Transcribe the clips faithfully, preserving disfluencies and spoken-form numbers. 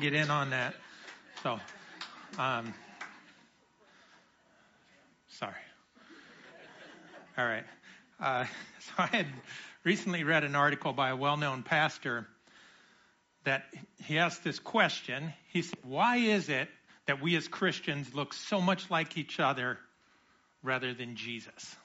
get in on that. So, um, sorry. All right. Uh, so I had recently read an article by a well-known pastor that he asked this question. He said, why is it that we as Christians look so much like each other rather than Jesus?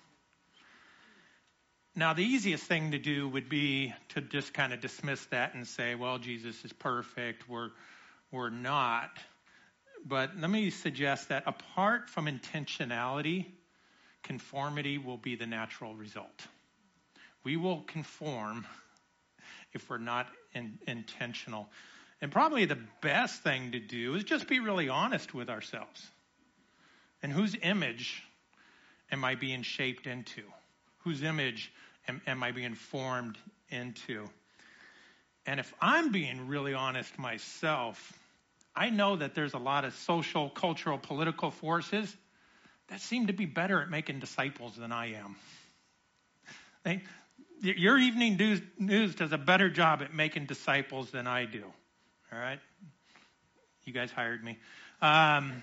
Now, the easiest thing to do would be to just kind of dismiss that and say, well, Jesus is perfect. We're, we're not. But let me suggest that apart from intentionality, conformity will be the natural result. We will conform if we're not in, intentional. And probably the best thing to do is just be really honest with ourselves. And whose image am I being shaped into? Whose image am, am I being formed into? And if I'm being really honest myself, I know that there's a lot of social, cultural, political forces that seem to be better at making disciples than I am. They, your evening news, news does a better job at making disciples than I do. All right? You guys hired me. Um,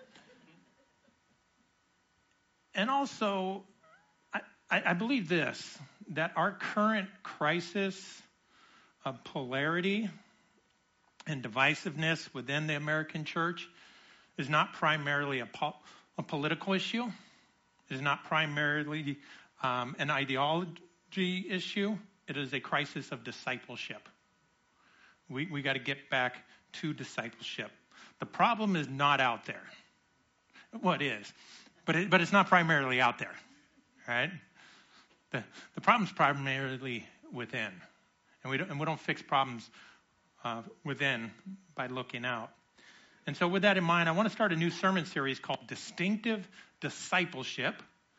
and also, I, I, I believe this, that our current crisis of polarity and divisiveness within the American church is not primarily a, po- a political issue. It is not primarily um, an ideology issue. It is a crisis of discipleship. We we got to get back to discipleship. The problem is not out there. Well, it is, but it, but it's not primarily out there, right? The the problem's primarily within, and we don't and we don't fix problems uh, within by looking out. And so, with that in mind, I want to start a new sermon series called Distinctive Discipleship.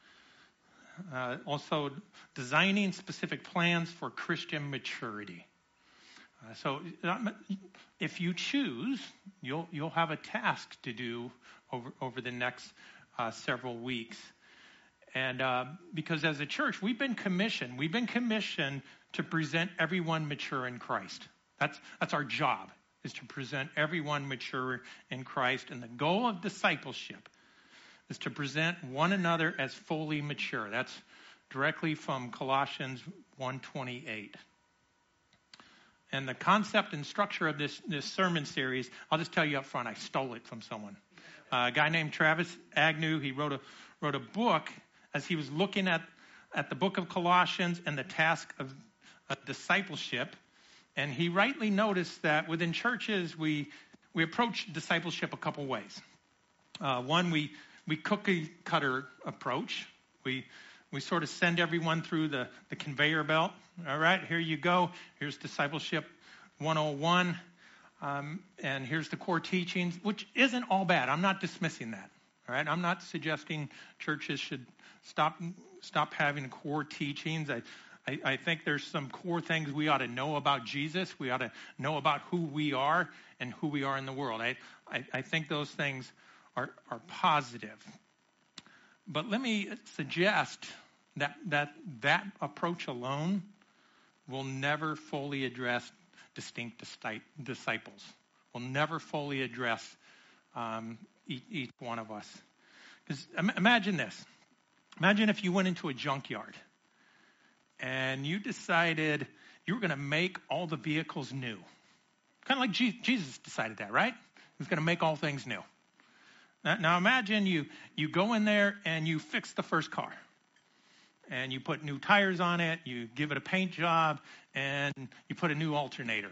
Uh, also, designing specific plans for Christian maturity. Uh, so, if you choose, you'll you'll have a task to do over over the next uh, several weeks, and uh, because as a church, we've been commissioned, we've been commissioned to present everyone mature in Christ. That's that's our job, is to present everyone mature in Christ, and the goal of discipleship is to present one another as fully mature. That's directly from Colossians one twenty-eight. And the concept and structure of this, this sermon series, I'll just tell you up front, I stole it from someone. Uh, a guy named Travis Agnew, he wrote a wrote a book as he was looking at, at the book of Colossians and the task of, of discipleship. And he rightly noticed that within churches, we we approach discipleship a couple ways. Uh, one, we we cookie cutter approach. We we sort of send everyone through the, the conveyor belt. All right, here you go. Here's discipleship one oh one. Um, and here's the core teachings, which isn't all bad. I'm not dismissing that. All right, I'm not suggesting churches should stop stop having core teachings. I, I, I think there's some core things we ought to know about Jesus. We ought to know about who we are and who we are in the world. I, I, I think those things are, are positive. But let me suggest that, that that approach alone will never fully address distinct disciples. Will never fully address um, each, each one of us. Because imagine this. Imagine if you went into a junkyard and you decided you were going to make all the vehicles new. Kind of like Je- Jesus decided that, right? He was going to make all things new. Now, now imagine you, you go in there and you fix the first car. And you put new tires on it, you give it a paint job, and you put a new alternator.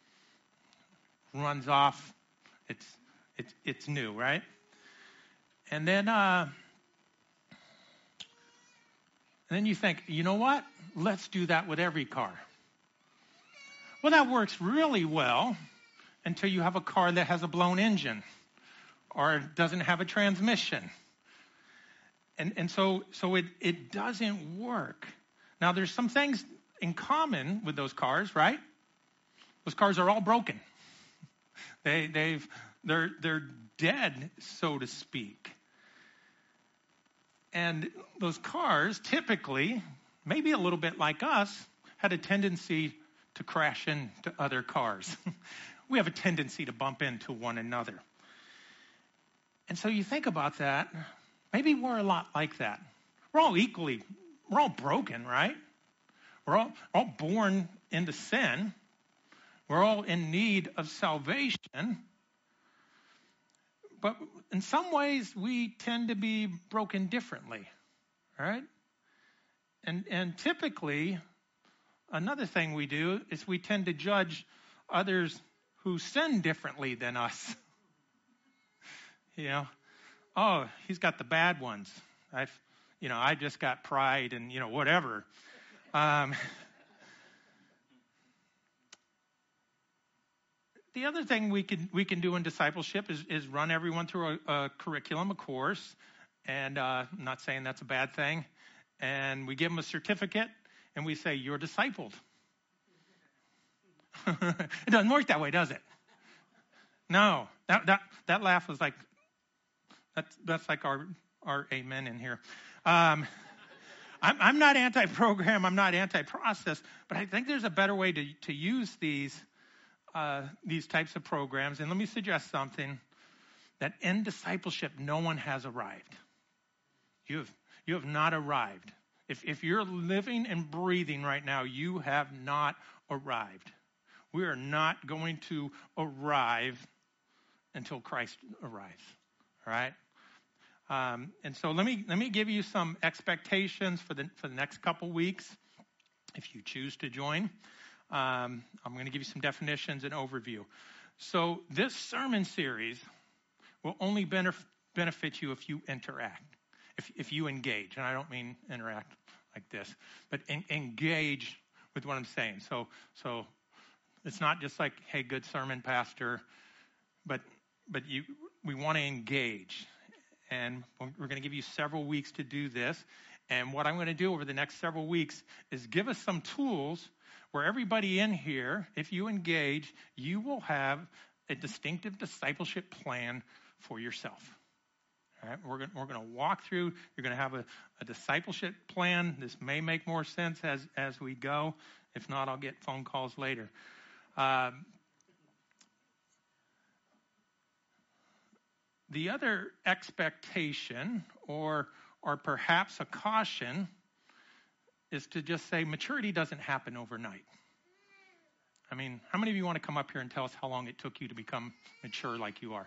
Runs off. It's it's it's new, right? And then uh, and then you think, you know what? Let's do that with every car. Well, that works really well until you have a car that has a blown engine or doesn't have a transmission. And and so so it, it doesn't work. Now, there's some things in common with those cars, right? Those cars are all broken. They they've they're they're dead, so to speak. And those cars typically, maybe a little bit like us, had a tendency to crash into other cars. we have a tendency to bump into one another. And so you think about that, maybe we're a lot like that. We're all equally, we're all broken, right? We're all, all born into sin. We're all in need of salvation. But in some ways, we tend to be broken differently, right? And, and typically, another thing we do is we tend to judge others who sin differently than us. You know, oh, he's got the bad ones. I've, you know, I just got pride and, you know, whatever. Um, the other thing we can we can do in discipleship is, is run everyone through a, a curriculum, a course. And uh, I'm not saying that's a bad thing. And we give them a certificate and we say, you're discipled. It doesn't work that way, does it? No, that that, that laugh was like, that's, that's like our, our amen in here. Um, I'm, I'm not anti-program, I'm not anti-process, but I think there's a better way to, to use these uh, these types of programs. And let me suggest something, that in discipleship, no one has arrived. You have, you have not arrived. If, if you're living and breathing right now, you have not arrived. We are not going to arrive until Christ arrives. All right? Um, and so let me let me give you some expectations for the for the next couple weeks, if you choose to join. Um, I'm going to give you some definitions and overview. So this sermon series will only benef- benefit you if you interact, if if you engage. And I don't mean interact like this, but en- engage with what I'm saying. So so it's not just like, hey, good sermon, pastor, but but you we want to engage. And we're going to give you several weeks to do this. And what I'm going to do over the next several weeks is give us some tools where everybody in here, if you engage, you will have a distinctive discipleship plan for yourself. All right, we're going, we're going to walk through. You're going to have a, a discipleship plan. This may make more sense as, as we go. If not, I'll get phone calls later. Um, The other expectation, or or perhaps a caution, is to just say maturity doesn't happen overnight. I mean, how many of you want to come up here and tell us how long it took you to become mature like you are?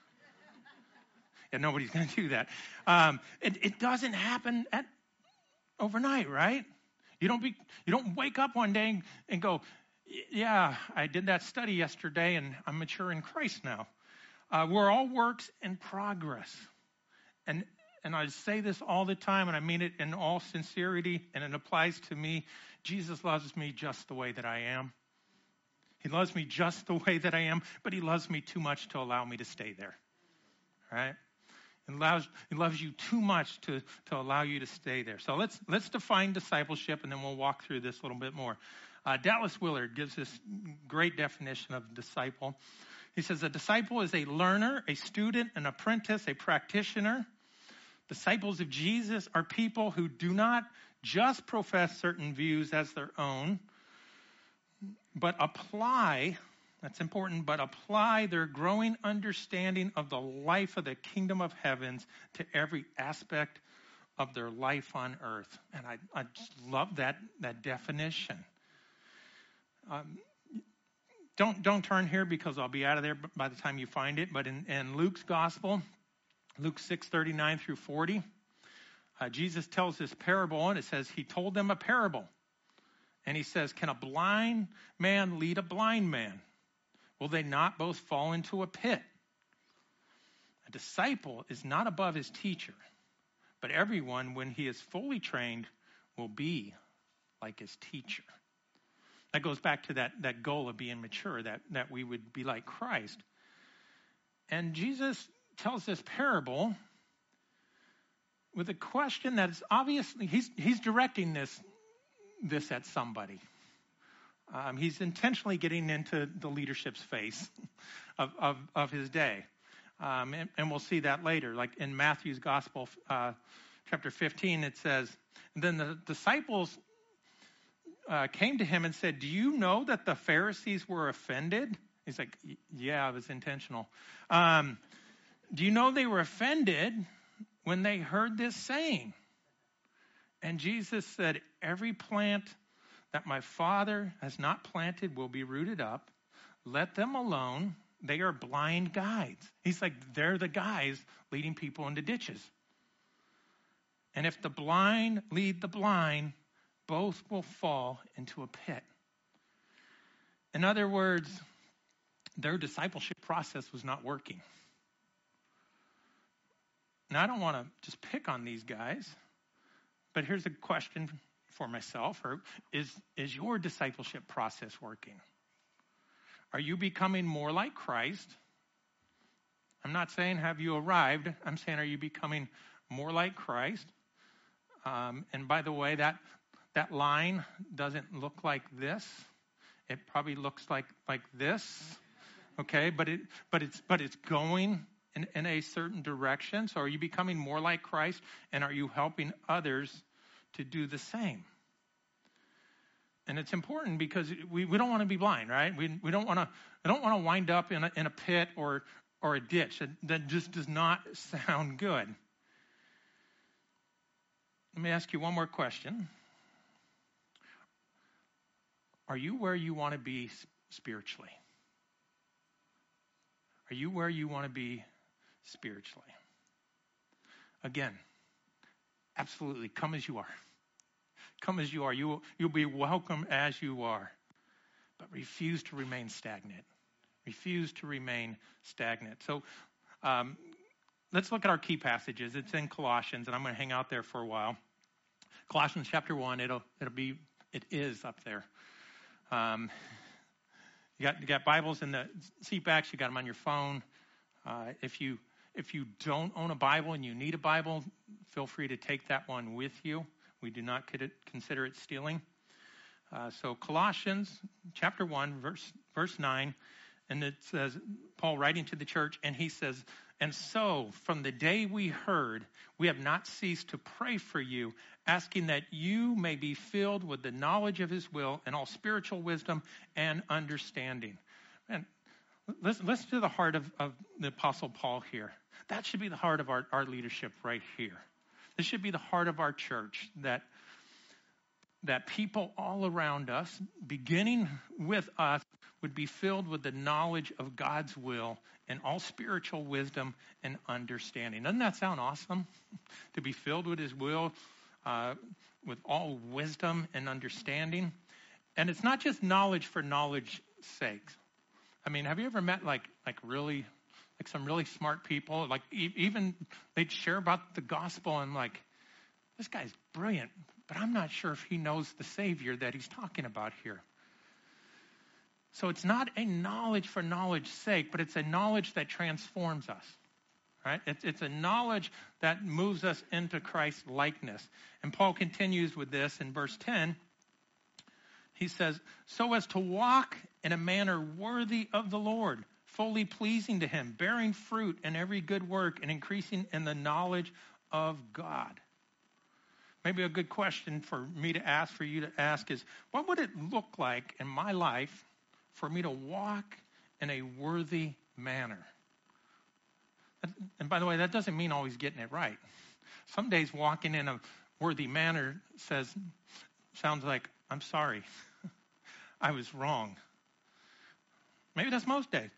Yeah, nobody's going to do that. Um, it, it doesn't happen at overnight, right? You don't be you don't wake up one day and, and go, yeah, I did that study yesterday and I'm mature in Christ now. Uh, we're all works in progress. And and I say this all the time, and I mean it in all sincerity, and it applies to me. Jesus loves me just the way that I am. He loves me just the way that I am, but he loves me too much to allow me to stay there. All right? He loves, he loves you too much to, to allow you to stay there. So let's let's define discipleship, and then we'll walk through this a little bit more. Uh, Dallas Willard gives this great definition of disciple. He says, a disciple is a learner, a student, an apprentice, a practitioner. Disciples of Jesus are people who do not just profess certain views as their own, but apply, that's important, but apply their growing understanding of the life of the kingdom of heavens to every aspect of their life on earth. And I, I just love that, that definition. Um, Don't don't turn here because I'll be out of there by the time you find it. But in, in Luke's gospel, Luke six thirty-nine through forty, uh, Jesus tells this parable, and it says he told them a parable. And he says, can a blind man lead a blind man? Will they not both fall into a pit? A disciple is not above his teacher, but everyone, when he is fully trained, will be like his teacher. That goes back to that, that goal of being mature, that, that we would be like Christ. And Jesus tells this parable with a question that is obviously, he's, he's directing this, this at somebody. Um, he's intentionally getting into the leadership's face of, of, of his day. Um, and, and we'll see that later. Like in Matthew's gospel, uh, chapter fifteen, it says, and then the disciples Uh, came to him and said, do you know that the Pharisees were offended He's like, yeah, it was intentional. Um, do you know they were offended when they heard this saying? And Jesus said, every plant that my Father has not planted will be rooted up. Let them alone. They are blind guides. He's like, they're the guys leading people into ditches. And if the blind lead the blind, both will fall into a pit. In other words, their discipleship process was not working. Now, I don't want to just pick on these guys, but here's a question for myself. Or is, is your discipleship process working? Are you becoming more like Christ? I'm not saying have you arrived. I'm saying are you becoming more like Christ? Um, and by the way, that that line doesn't look like this. It probably looks like like this. Okay, but it but it's but it's going in, in a certain direction. So are you becoming more like Christ, and are you helping others to do the same? And it's important because we, we don't want to be blind, right? We we don't want to we don't want to wind up in a, in a pit or or a ditch. That, that just does not sound good. Let me ask you one more question. Are you where you want to be spiritually? Are you where you want to be spiritually? Again, absolutely, come as you are. Come as you are. You, you'll be welcome as you are. But refuse to remain stagnant. Refuse to remain stagnant. So um, let's look at our key passages. It's in Colossians, and I'm going to hang out there for a while. Colossians chapter one, it'll it'll be it is up there. Um, you got you got Bibles in the seat backs. You got them on your phone. Uh, if you if you don't own a Bible and you need a Bible, feel free to take that one with you. We do not consider it stealing. Uh, so Colossians chapter one, verse verse nine, and it says, Paul writing to the church, and he says, and so from the day we heard, we have not ceased to pray for you, asking that you may be filled with the knowledge of his will and all spiritual wisdom and understanding. And listen, listen to the heart of, of the Apostle Paul here. That should be the heart of our, our leadership right here. This should be the heart of our church, that that people all around us, beginning with us, would be filled with the knowledge of God's will and all spiritual wisdom and understanding. Doesn't that sound awesome? To be filled with his will, uh, with all wisdom and understanding. And it's not just knowledge for knowledge's sake. I mean, have you ever met like like really, like some really smart people? Like e- even they'd share about the gospel and like, this guy's brilliant, but I'm not sure if he knows the Savior that he's talking about here. So it's not a knowledge for knowledge's sake, but it's a knowledge that transforms us, right? It's, it's a knowledge that moves us into Christ's likeness. And Paul continues with this in verse ten. He says, so as to walk in a manner worthy of the Lord, fully pleasing to him, bearing fruit in every good work and increasing in the knowledge of God. Maybe a good question for me to ask, for you to ask is, what would it look like in my life for me to walk in a worthy manner? And by the way, that doesn't mean always getting it right. Some days walking in a worthy manner says, sounds like, I'm sorry, I was wrong. Maybe that's most days.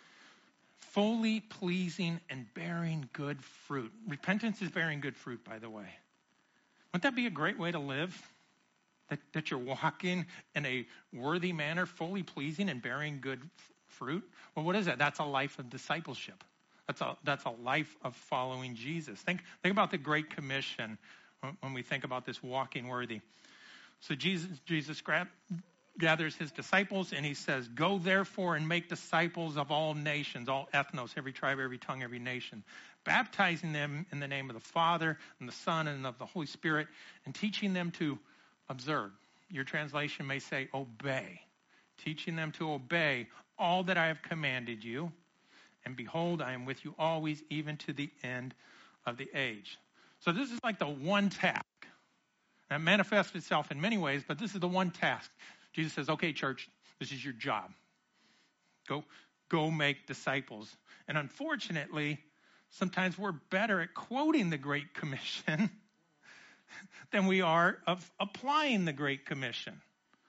Fully pleasing and bearing good fruit. Repentance is bearing good fruit, by the way. Wouldn't that be a great way to live? That, that you're walking in a worthy manner, fully pleasing and bearing good f- fruit? Well, what is that? That's a life of discipleship. That's a that's a life of following Jesus. Think think about the Great Commission when, when we think about this walking worthy. So Jesus Jesus gra- gathers his disciples and he says, go therefore and make disciples of all nations, all ethnos, every tribe, every tongue, every nation, baptizing them in the name of the Father and the Son and of the Holy Spirit, and teaching them to observe. Your translation may say obey. Teaching them to obey all that I have commanded you. And behold, I am with you always, even to the end of the age. So this is like the one task. And it manifests itself in many ways, but this is the one task. Jesus says, okay, church, this is your job. Go, go make disciples. And unfortunately, sometimes we're better at quoting the Great Commission than we are of applying the Great Commission.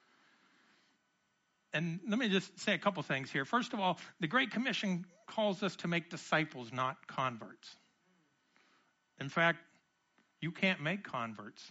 And let me just say a couple things here. First of all, the Great Commission calls us to make disciples, not converts. In fact, you can't make converts.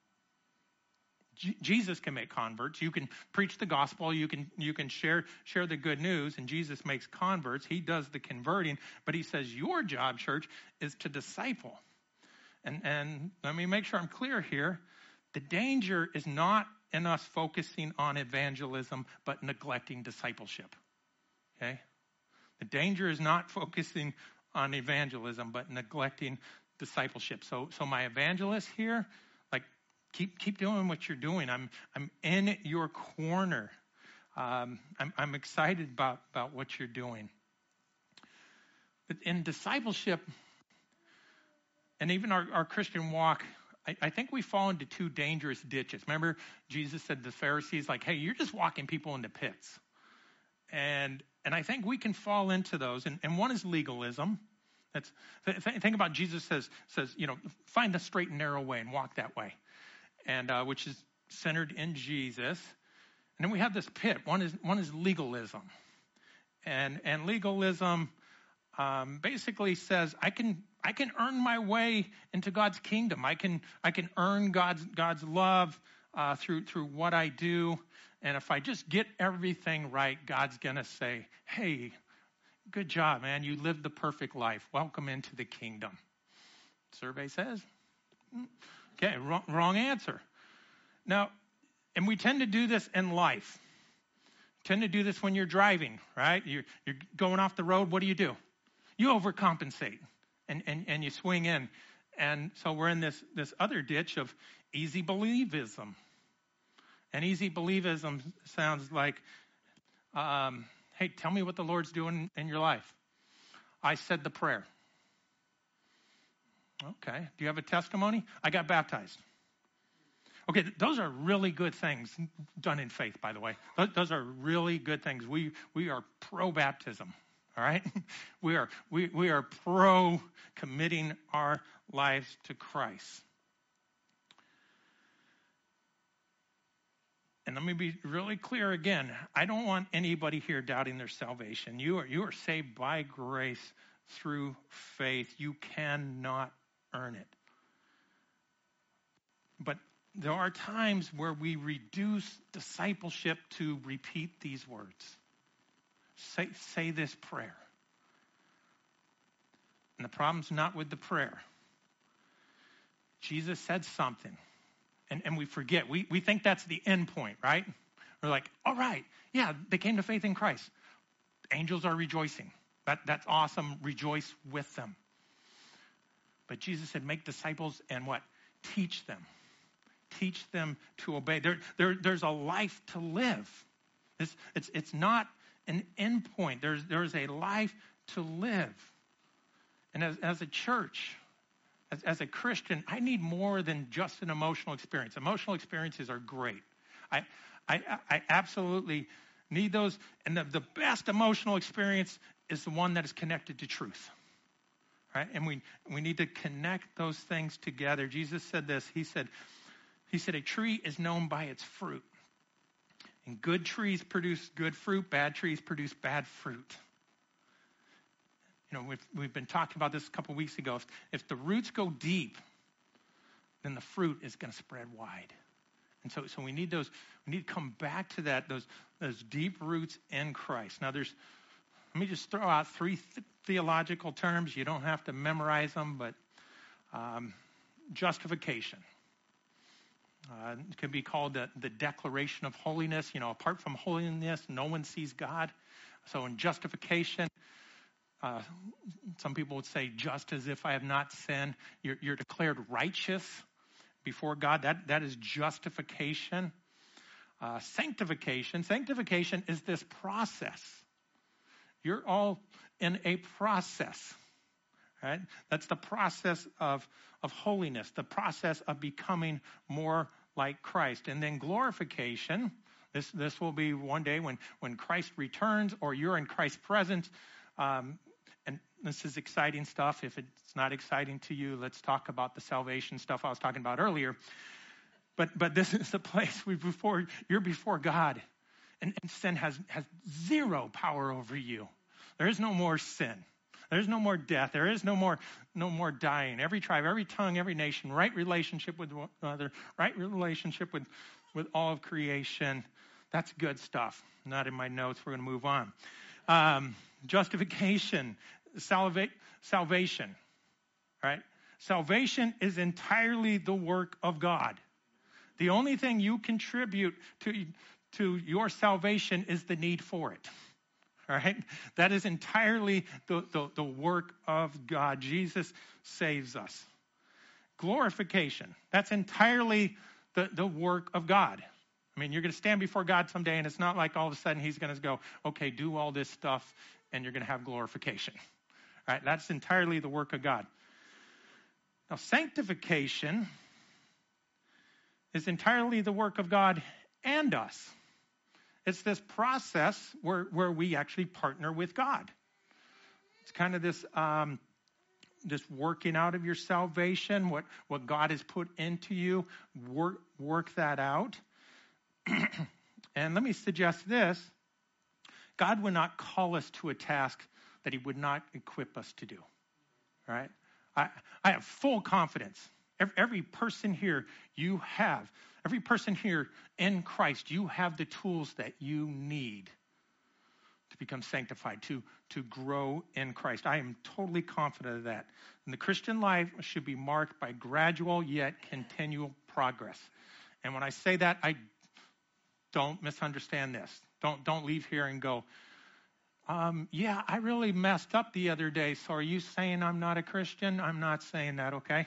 J- Jesus can make converts. You can preach the gospel. You can you can share share the good news, and Jesus makes converts. He does the converting, but he says your job, church, is to disciple. And and let me make sure I'm clear here. The danger is not in us focusing on evangelism, but neglecting discipleship. Okay? The danger is not focusing on evangelism, but neglecting discipleship. So, so my evangelists here, like, keep keep doing what you're doing. I'm I'm in your corner. Um, I'm I'm excited about about what you're doing. But in discipleship, and even our, our Christian walk, I, I think we fall into two dangerous ditches. Remember, Jesus said to the Pharisees, like, hey, you're just walking people into pits. And and I think we can fall into those. And, and one is legalism. That's th- think about Jesus says, says, you know, find the straight and narrow way and walk that way. And uh, which is centered in Jesus. And then we have this pit. One is one is legalism. And and legalism um, basically says, I can I can earn my way into God's kingdom. I can I can earn God's God's love uh, through through what I do. And if I just get everything right, God's gonna say, "Hey, good job, man. You lived the perfect life. Welcome into the kingdom." Survey says, okay, wrong, wrong answer. Now, and we tend to do this in life. Tend to do this when you're driving, right? You're you're going off the road. What do you do? You overcompensate. And, and, and you swing in. And so we're in this, this other ditch of easy believism. And easy believism sounds like, um, hey, tell me what the Lord's doing in your life. I said the prayer. Okay. Do you have a testimony? I got baptized. Okay, those are really good things done in faith, by the way. Those, those are really good things. We we are pro-baptism. All right? We are we, we are pro committing our lives to Christ. And let me be really clear again. I don't want anybody here doubting their salvation. You are you are saved by grace through faith. You cannot earn it. But there are times where we reduce discipleship to repeat these words. Say, say this prayer. And the problem's not with the prayer. Jesus said something, and, and we forget. We, we think that's the end point, right? We're like, all right, yeah, they came to faith in Christ. Angels are rejoicing. That, that's awesome. Rejoice with them. But Jesus said, make disciples and what? Teach them. Teach them to obey. There, there, there's a life to live. It's, it's, it's not an end point. There's, there's a life to live. And as, as a church, as, as a Christian, I need more than just an emotional experience. Emotional experiences are great. I, I, I absolutely need those. And the, the best emotional experience is the one that is connected to truth. Right? And we, we need to connect those things together. Jesus said this. He said, he said, a tree is known by its fruit. And good trees produce good fruit. Bad trees produce bad fruit. You know, we've, we've been talking about this a couple weeks ago. If, if the roots go deep, then the fruit is going to spread wide. And so, so we need those, we need to come back to that, those, those deep roots in Christ. Now there's, let me just throw out three th- theological terms. You don't have to memorize them, but um, justification. Uh, it can be called the, the declaration of holiness. You know, apart from holiness, no one sees God. So in justification, uh, some people would say, just as if I have not sinned, you're, you're declared righteous before God. That that is justification. Uh, sanctification. Sanctification is this process. You're all in a process, right? That's the process of, of holiness, the process of becoming more like Christ. And then glorification, This this will be one day when, when Christ returns or you're in Christ's presence. Um, and this is exciting stuff. If it's not exciting to you, let's talk about the salvation stuff I was talking about earlier. But but this is the place we before you're before God, and, and sin has, has zero power over you. There is no more sin. There's no more death. There is no more no more dying. Every tribe, every tongue, every nation, right relationship with one another, right relationship with, with all of creation. That's good stuff. Not in my notes. We're going to move on. Um, justification, salva- salvation, right? Salvation is entirely the work of God. The only thing you contribute to, to your salvation is the need for it. All right? That is entirely the, the, the work of God. Jesus saves us. Glorification, that's entirely the, the work of God. I mean, you're going to stand before God someday, and it's not like all of a sudden he's going to go, okay, do all this stuff, and you're going to have glorification. All right? That's entirely the work of God. Now, sanctification is entirely the work of God and us. It's this process where, where we actually partner with God. It's kind of this um, this working out of your salvation, what, what God has put into you, work, work that out. And let me suggest this. God would not call us to a task that he would not equip us to do. All right? I, I have full confidence. Every, every person here, you have. Every person here in Christ, you have the tools that you need to become sanctified, to, to grow in Christ. I am totally confident of that. And the Christian life should be marked by gradual yet continual progress. And when I say that, I don't misunderstand this. Don't, don't leave here and go, um, yeah, I really messed up the other day. So are you saying I'm not a Christian? I'm not saying that, okay?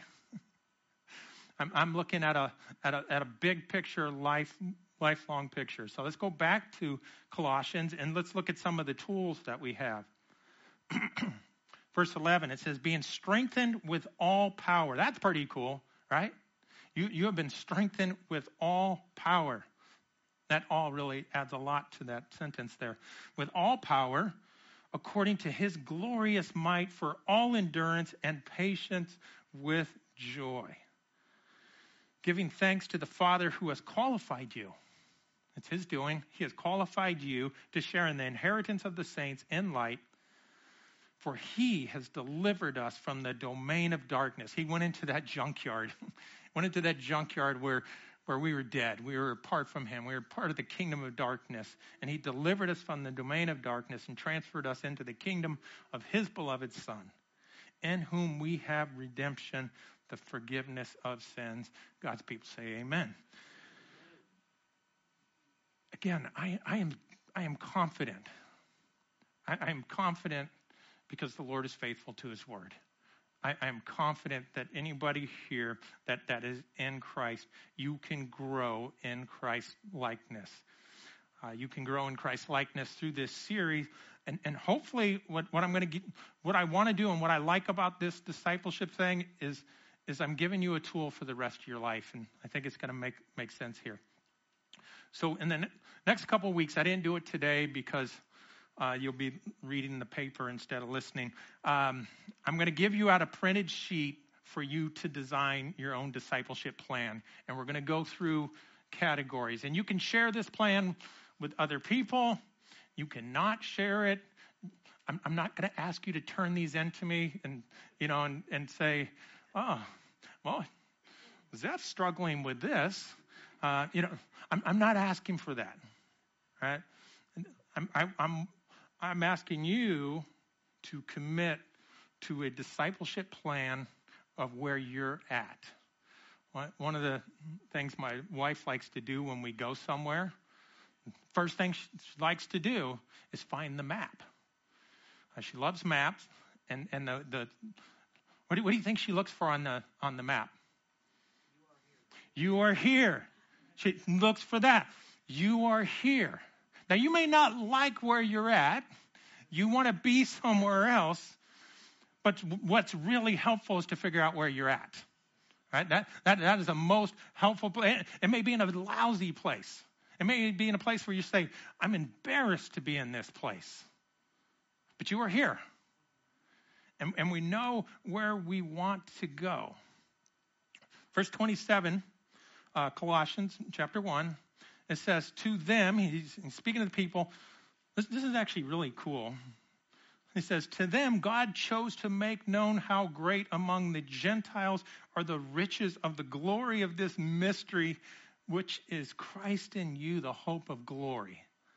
I'm, I'm looking at a, at a at a big picture, life lifelong picture. So let's go back to Colossians and let's look at some of the tools that we have. Verse eleven, it says, being strengthened with all power. That's pretty cool, right? You you have been strengthened with all power. That all really adds a lot to that sentence there. With all power, according to his glorious might, for all endurance and patience with joy. Giving thanks to the Father who has qualified you. It's his doing. He has qualified you to share in the inheritance of the saints in light. For he has delivered us from the domain of darkness. He went into that junkyard. went into that junkyard where, where we were dead. We were apart from him. We were part of the kingdom of darkness. And he delivered us from the domain of darkness and transferred us into the kingdom of his beloved Son, in whom we have redemption, the forgiveness of sins. God's people say amen. Again, I, I am I am confident. I, I am confident because the Lord is faithful to his word. I, I am confident that anybody here that, that is in Christ, you can grow in Christ likeness. Uh, you can grow in Christ likeness through this series. And, and hopefully what, what I'm going to get, what I want to do and what I like about this discipleship thing is is I'm giving you a tool for the rest of your life. And I think it's going to make, make sense here. So in the ne- next couple of weeks, I didn't do it today because uh, you'll be reading the paper instead of listening. Um, I'm going to give you out a printed sheet for you to design your own discipleship plan. And we're going to go through categories. And you can share this plan with other people. You cannot share it. I'm, I'm not going to ask you to turn these into me and, you know, and, and say, oh, well, Zeph's struggling with this. Uh, you know, I'm, I'm not asking for that, right? I'm, I, I'm, I'm asking you to commit to a discipleship plan of where you're at. One of the things my wife likes to do when we go somewhere, first thing she likes to do is find the map. Uh, she loves maps, and and the the. What do, what do you think she looks for on the on the map? You are here. You are here. She looks for that. You are here. Now, you may not like where you're at. You want to be somewhere else. But what's really helpful is to figure out where you're at. Right? That, that, that is the most helpful place. It may be in a lousy place. It may be in a place where you say, I'm embarrassed to be in this place. But you are here. And, and we know where we want to go. Verse twenty-seven, uh, Colossians chapter one, it says, to them, he's, he's speaking to the people. This, this is actually really cool. He says, to them, God chose to make known how great among the Gentiles are the riches of the glory of this mystery, which is Christ in you, the hope of glory.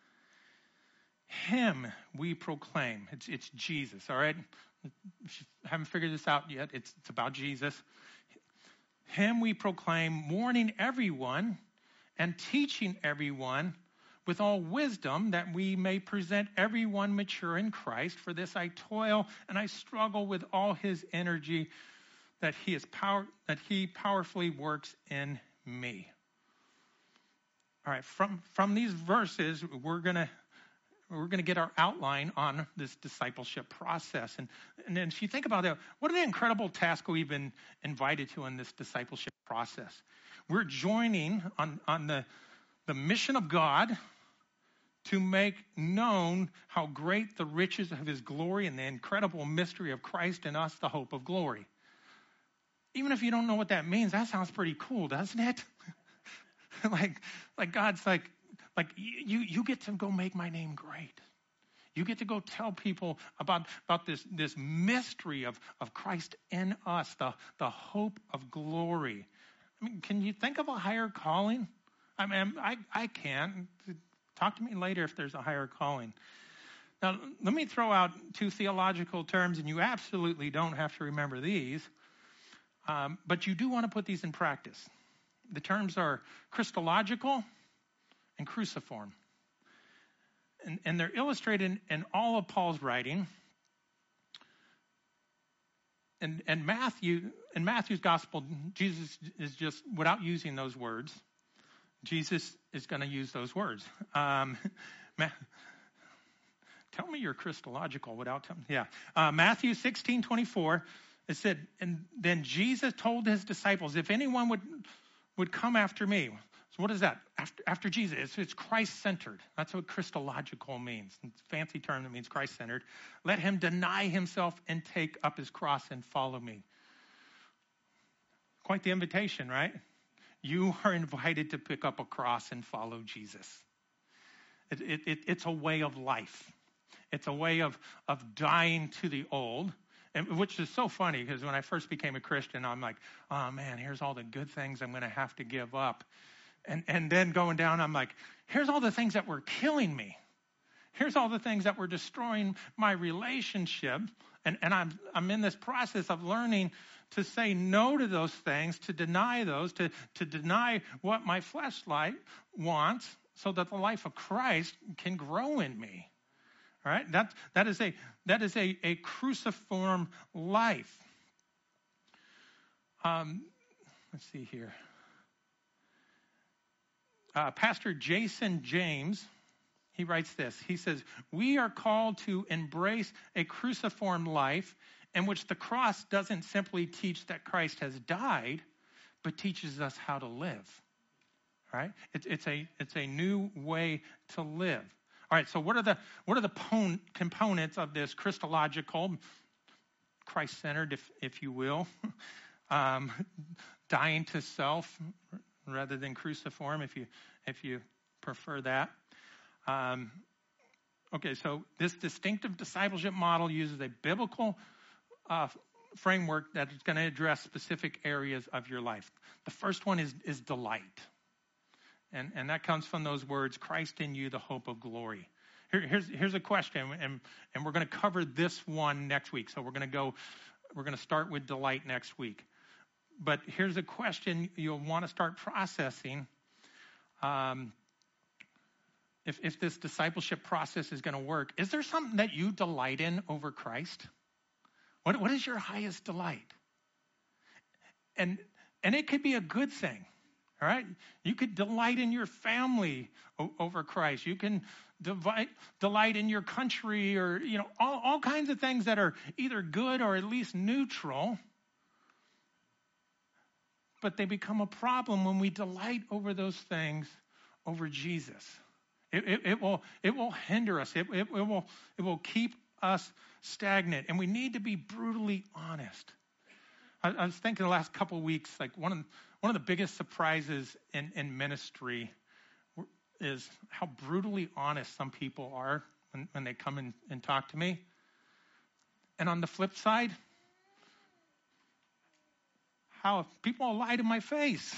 Him we proclaim. It's, it's Jesus, all right? If you haven't figured this out yet, it's, it's about Jesus. Him we proclaim, warning everyone and teaching everyone with all wisdom, that we may present everyone mature in Christ. For this I toil and I struggle with all his energy, that he is power, that he powerfully works in me. All right, from from these verses, we're gonna we're gonna get our outline on this discipleship process. And and then if you think about that, what an incredible task we've been invited to in this discipleship process. We're joining on on the the mission of God to make known how great the riches of his glory and the incredible mystery of Christ in us, the hope of glory. Even if you don't know what that means, that sounds pretty cool, doesn't it? like, like God's like, like you, you get to go make my name great. You get to go tell people about, about this, this mystery of, of Christ in us, the, the hope of glory. I mean, can you think of a higher calling? I mean, I, I can't. Talk to me later if there's a higher calling. Now, let me throw out two theological terms, and you absolutely don't have to remember these, um, but you do want to put these in practice. The terms are Christological and cruciform. And, and they're illustrated in all of Paul's writing. And, and Matthew, in Matthew's gospel, Jesus is just, without using those words, Jesus is going to use those words. Um, Ma- tell me you're Christological without telling. Yeah. Uh, Matthew sixteen twenty-four, it said, and then Jesus told his disciples, if anyone would would come after me. So what is that? After, after Jesus, it's, it's Christ-centered. That's what Christological means. It's a fancy term that means Christ-centered. Let him deny himself and take up his cross and follow me. Quite the invitation, right? You are invited to pick up a cross and follow Jesus. It, it, it, it's a way of life. It's a way of, of dying to the old, and, which is so funny because when I first became a Christian, I'm like, oh man, here's all the good things I'm going to have to give up. And, and then going down, I'm like, here's all the things that were killing me. Here's all the things that were destroying my relationship. And, and I'm, I'm in this process of learning to say no to those things, to deny those, to, to deny what my flesh life wants so that the life of Christ can grow in me. All right? That, that is a, that is a, a cruciform life. Um, let's see here. Uh, Pastor Jason James, he writes this. He says, we are called to embrace a cruciform life in which the cross doesn't simply teach that Christ has died, but teaches us how to live. All right? It's, it's a it's a new way to live. All right. So what are the what are the pon- components of this Christological, Christ-centered, if if you will, um, dying to self rather than cruciform, if you if you prefer that. Um, okay. So this distinctive discipleship model uses a biblical Uh, framework that is going to address specific areas of your life. The first one is, is delight. And, and that comes from those words, Christ in you, the hope of glory. Here, here's, here's a question, and, and we're going to cover this one next week. So we're going to go, we're going to start with delight next week. But here's a question you'll want to start processing. Um, if, if this discipleship process is going to work, is there something that you delight in over Christ? What, what is your highest delight? And and it could be a good thing, all right? You could delight in your family o- over Christ. You can divide, delight in your country, or, you know, all, all kinds of things that are either good or at least neutral. But they become a problem when we delight over those things over Jesus. It, it, it will it will hinder us. It, it, it will it will keep us stagnant, and we need to be brutally honest. I, I was thinking the last couple of weeks, like one of one of the biggest surprises in, in ministry is how brutally honest some people are when, when they come in and talk to me. And on the flip side, how people will lie to my face.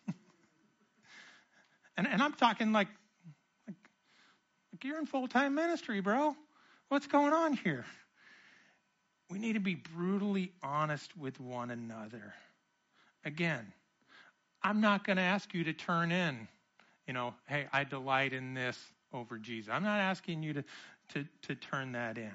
and and I'm talking like, like, like you're in full-time ministry, bro. What's going on here? We need to be brutally honest with one another. Again, I'm not going to ask you to turn in, you know, hey, I delight in this over Jesus. I'm not asking you to, to, to turn that in.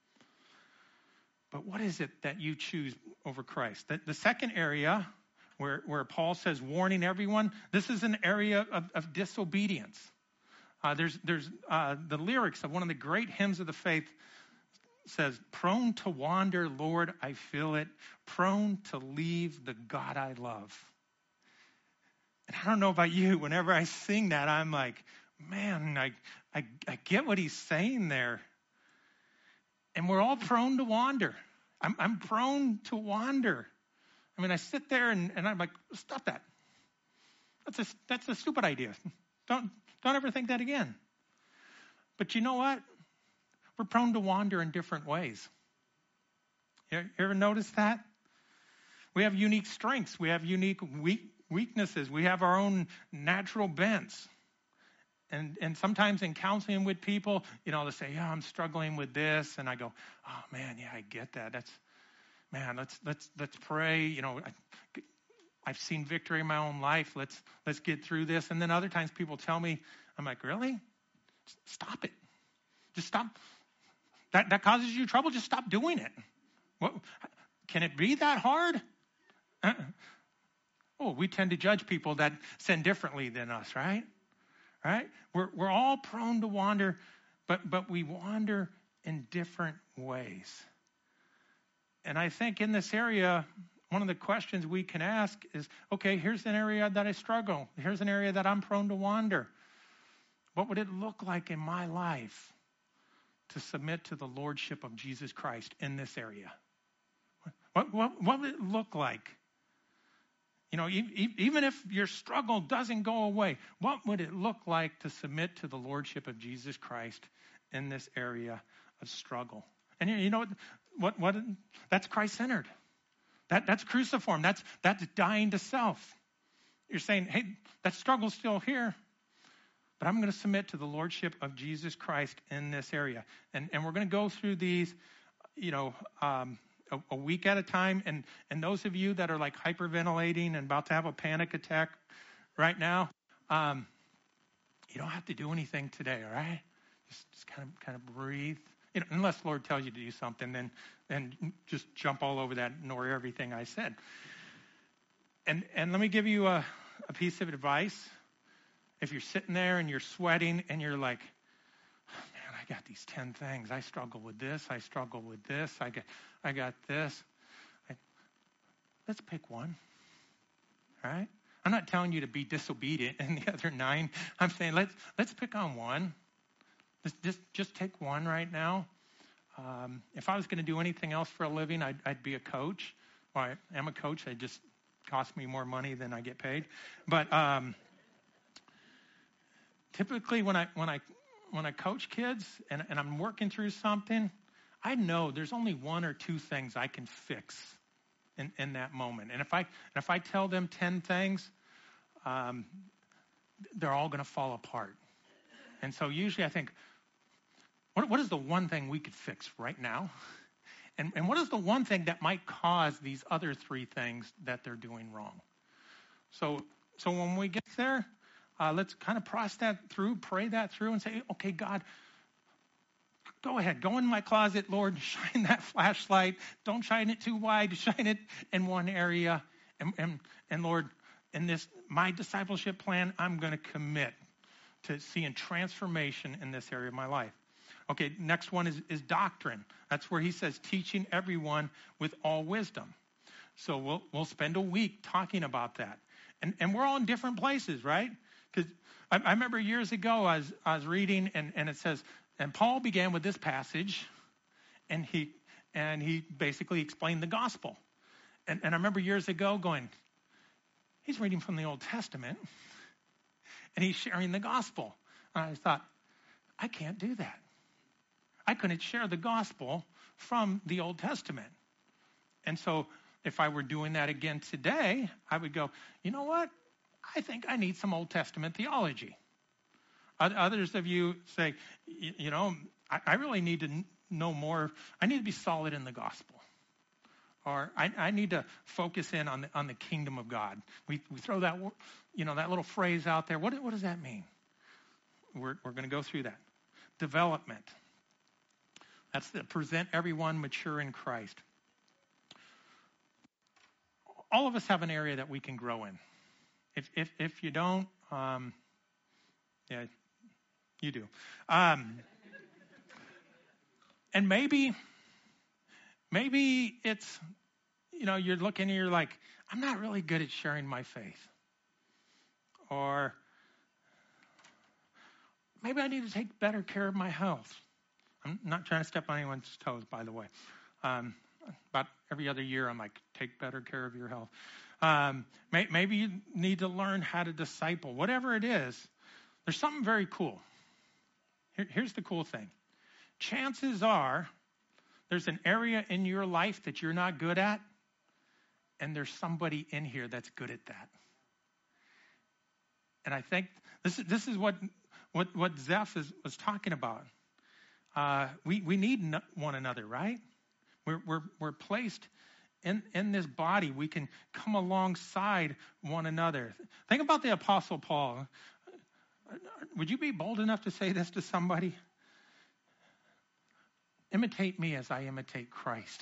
But what is it that you choose over Christ? The, the second area where, where Paul says warning everyone, this is an area of, of disobedience. Uh, there's there's uh, the lyrics of one of the great hymns of the faith says, prone to wander, Lord, I feel it. Prone to leave the God I love. And I don't know about you, whenever I sing that, I'm like, man, I, I, I get what he's saying there. And we're all prone to wander. I'm, I'm prone to wander. I mean, I sit there and, and I'm like, stop that. That's a, that's a stupid idea. Don't, don't ever think that again. But you know what? We're prone to wander in different ways. You ever notice that? We have unique strengths. We have unique weak, weaknesses. We have our own natural bents. And and sometimes in counseling with people, you know, they say, yeah, I'm struggling with this. And I go, oh, man, yeah, I get that. That's, man, let's let's let's pray. You know, I, I've seen victory in my own life. Let's let's get through this. And then other times people tell me, I'm like, really? Stop it. Just stop. That that causes you trouble. Just stop doing it. What, can it be that hard? Uh, oh, we tend to judge people that sin differently than us, right? Right? We're we're all prone to wander, but but we wander in different ways. And I think in this area, one of the questions we can ask is, okay, here's an area that I struggle. Here's an area that I'm prone to wander. What would it look like in my life to submit to the lordship of Jesus Christ in this area? What, what, what would it look like? You know, e- even if your struggle doesn't go away, what would it look like to submit to the lordship of Jesus Christ in this area of struggle? And you know what? What? what that's Christ-centered. That that's cruciform. That's that's dying to self. You're saying, hey, that struggle's still here, but I'm going to submit to the lordship of Jesus Christ in this area. And and we're going to go through these, you know, um, a, a week at a time. And and those of you that are like hyperventilating and about to have a panic attack right now, um, you don't have to do anything today, all right? Just, just kind of kind of breathe. You know, unless the Lord tells you to do something, then then just jump all over that, ignore everything I said. And and let me give you a, a piece of advice. If you're sitting there and you're sweating and you're like, oh, man, I got these ten things. I struggle with this. I struggle with this. I got I got this. I, let's pick one. All right? I'm not telling you to be disobedient in the other nine. I'm saying let's let's pick on one. Let's just just take one right now. Um, if I was going to do anything else for a living, I'd, I'd be a coach. Well, I am a coach. It just costs me more money than I get paid. But um, typically, when I when I when I coach kids and, and I'm working through something, I know there's only one or two things I can fix in, in that moment. And if I and if I tell them ten things, um, they're all going to fall apart. And so usually I think, what, what is the one thing we could fix right now? And, and what is the one thing that might cause these other three things that they're doing wrong? So so when we get there, uh, let's kind of process that through, pray that through, and say, okay, God, go ahead. Go in my closet, Lord. Shine that flashlight. Don't shine it too wide. Shine it in one area. And, and, and Lord, in this, my discipleship plan, I'm going to commit to seeing transformation in this area of my life. Okay, next one is, is doctrine. That's where he says teaching everyone with all wisdom. So we'll we'll spend a week talking about that. And and we're all in different places, right? Because I, I remember years ago I was, I was reading, and, and it says, and Paul began with this passage, and he and he basically explained the gospel. And, and I remember years ago going, he's reading from the Old Testament, and he's sharing the gospel. And I thought, I can't do that. I couldn't share the gospel from the Old Testament. And so if I were doing that again today, I would go, you know what? I think I need some Old Testament theology. Others of you say, you know, I really need to know more. I need to be solid in the gospel. Or I, I need to focus in on the, on the kingdom of God. We, we throw that, you know, that little phrase out there. What, what does that mean? We're, we're going to go through that. Development. That's the present everyone mature in Christ. All of us have an area that we can grow in. If if if you don't, um, yeah, you do. Um, and maybe, maybe it's, you know, you're looking and you're like, I'm not really good at sharing my faith. Or maybe I need to take better care of my health. I'm not trying to step on anyone's toes, by the way. Um, about every other year, I'm like, take better care of your health. Um, may, maybe you need to learn how to disciple. Whatever it is, there's something very cool. Here, here's the cool thing. Chances are there's an area in your life that you're not good at, and there's somebody in here that's good at that. And I think this is, this is what, what, what Zeph is, was talking about. Uh, we, we need no, one another, right? We're, we're, we're placed in, in this body. We can come alongside one another. Think about the Apostle Paul. Would you be bold enough to say this to somebody? Imitate me as I imitate Christ.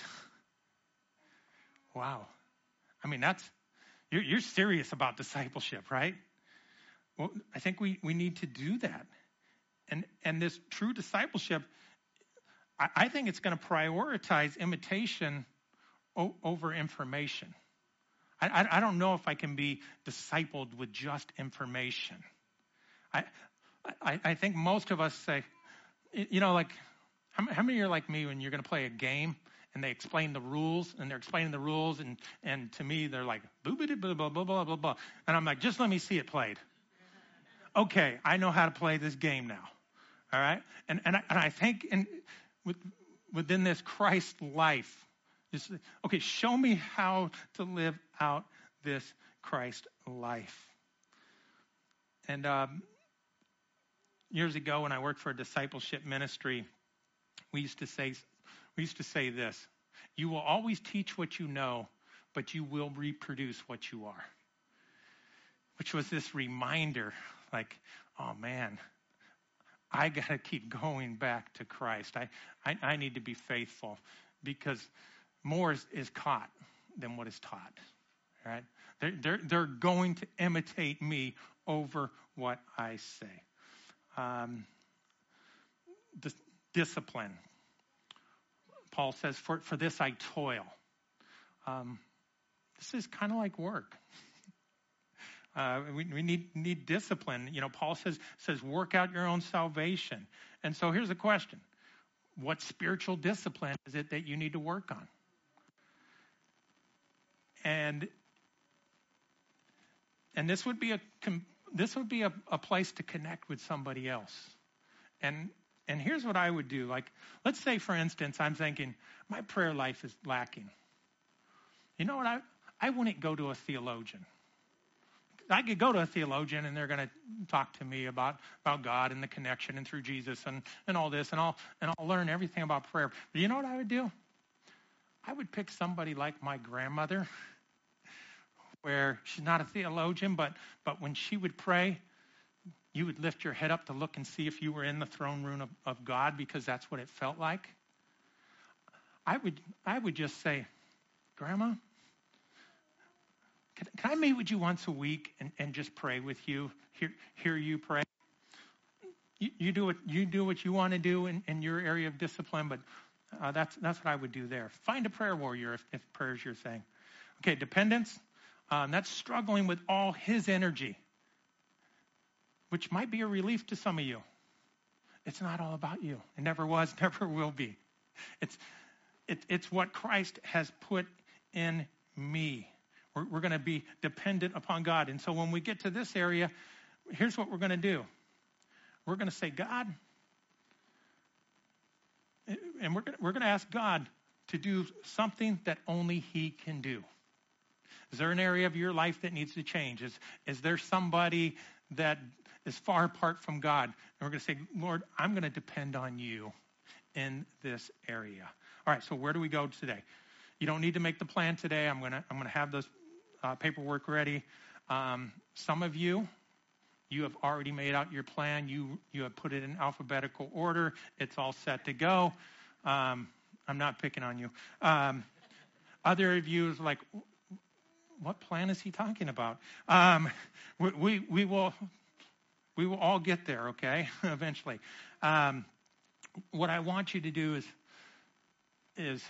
Wow. I mean, that's, you're, you're serious about discipleship, right? Well, I think we, we need to do that. And, and this true discipleship, I, I think it's going to prioritize imitation o- over information. I, I, I don't know if I can be discipled with just information. I, I, I think most of us say, you know, like, how, how many are like me when you're going to play a game and they explain the rules and they're explaining the rules and, and to me they're like, blah, blah, blah, blah, blah, blah, blah, blah. And I'm like, just let me see it played. Okay, I know how to play this game now. All right? And and I, and I think in, with, within this Christ life, just, okay, show me how to live out this Christ life. And um, years ago when I worked for a discipleship ministry, we used to say we used to say this: you will always teach what you know, but you will reproduce what you are. Which was this reminder, like, oh man, I got to keep going back to Christ. I, I, I need to be faithful because more is, is caught than what is taught. Right? They're, they're, they're going to imitate me over what I say. Um, dis- discipline. Paul says, for, for this I toil. Um, this is kind of like work. Uh, we, we need need discipline. You know, Paul says says work out your own salvation. And so here's a question: what spiritual discipline is it that you need to work on? And and this would be a this would be a, a place to connect with somebody else. And and here's what I would do. Like, let's say, for instance, I'm thinking my prayer life is lacking. You know what? I I wouldn't go to a theologian. I could go to a theologian and they're going to talk to me about, about God and the connection and through Jesus and, and all this, and I'll and I'll learn everything about prayer. But you know what I would do? I would pick somebody like my grandmother, where she's not a theologian, but but when she would pray, you would lift your head up to look and see if you were in the throne room of, of God, because that's what it felt like. I would I would just say, Grandma, Can, can I meet with you once a week and, and just pray with you, hear, hear you pray? You, you do what you do what you want to do in, in your area of discipline, but uh, that's that's what I would do there. Find a prayer warrior if, if prayer is your thing. Okay, dependence. Um, that's struggling with all his energy. which might be a relief to some of you. It's not all about you. It never was, never will be. It's it, it's what Christ has put in me. We're, we're going to be dependent upon God. And so when we get to this area, here's what we're going to do. We're going to say, God, and we're going we're going to ask God to do something that only he can do. Is there an area of your life that needs to change? Is, is there somebody that is far apart from God? And we're going to say, Lord, I'm going to depend on you in this area. All right, so where do we go today? You don't need to make the plan today. I'm going to I'm going to have this uh, paperwork ready. Um, some of you, you have already made out your plan. You you have put it in alphabetical order. It's all set to go. Um, I'm not picking on you. Um, other of you is like, what plan is he talking about? Um, we, we we will we will all get there, okay? Eventually. Um, what I want you to do is is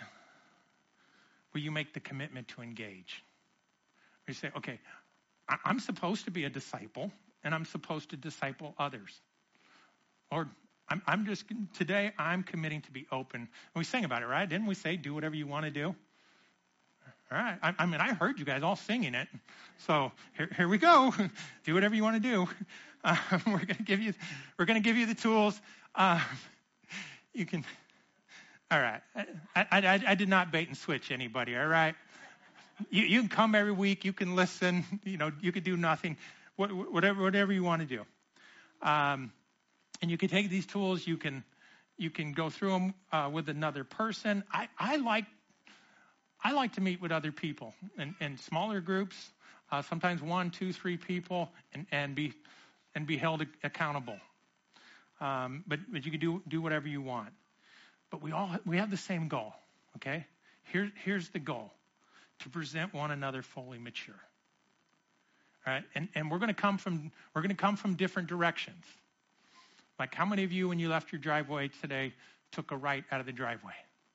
will you make the commitment to engage? You say, okay, I, I'm supposed to be a disciple, and I'm supposed to disciple others. Lord, I'm, I'm just today. I'm committing to be open. And we sang about it, right? Didn't we say, do whatever you want to do? All right. I, I mean, I heard you guys all singing it. So here, here we go. Do whatever you want to do. Uh, we're going to give you, we're going to give you the tools. Uh, you can. All right. I, I, I, I did not bait and switch anybody. All right. You, you can come every week. You can listen. You know, you could do nothing. What, whatever, whatever you want to do. Um, and you can take these tools. You can, you can go through them uh, with another person. I, I like. I like to meet with other people in, in smaller groups, uh, sometimes one, two, three people, and, and be and be held accountable. Um, but but you can do do whatever you want. But we all we have the same goal. Okay, here here's the goal: to present one another fully mature. All right, and and we're going to come from we're going to come from different directions. Like, how many of you, when you left your driveway today, took a right out of the driveway?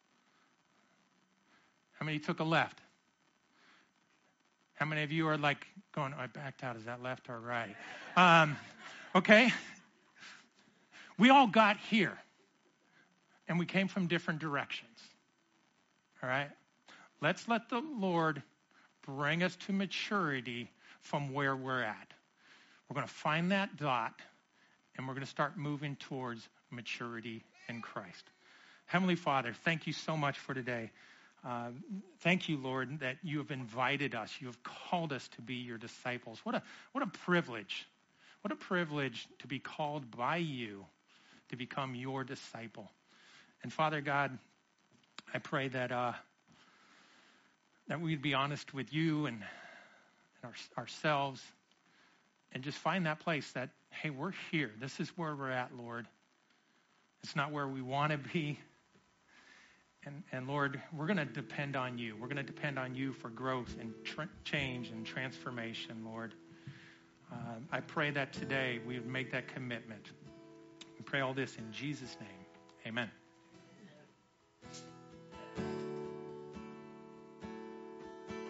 How many took a left? How many of you are like going, oh, I backed out. Is that left or right? Um, okay. We all got here. And we came from different directions. All right. Let's let the Lord bring us to maturity from where we're at. We're going to find that dot, and we're going to start moving towards maturity in Christ. Heavenly Father, thank you so much for today. Uh, thank you, Lord, that you have invited us. You have called us to be your disciples. What a what a privilege. What a privilege to be called by you to become your disciple. And Father God, I pray that uh, that we'd be honest with you and, and our, ourselves and just find that place that, hey, we're here. This is where we're at, Lord. It's not where we want to be. And, and Lord, we're going to depend on you. We're going to depend on you for growth and tra- change and transformation, Lord. Uh, I pray that today we would make that commitment. We pray all this in Jesus' name. Amen.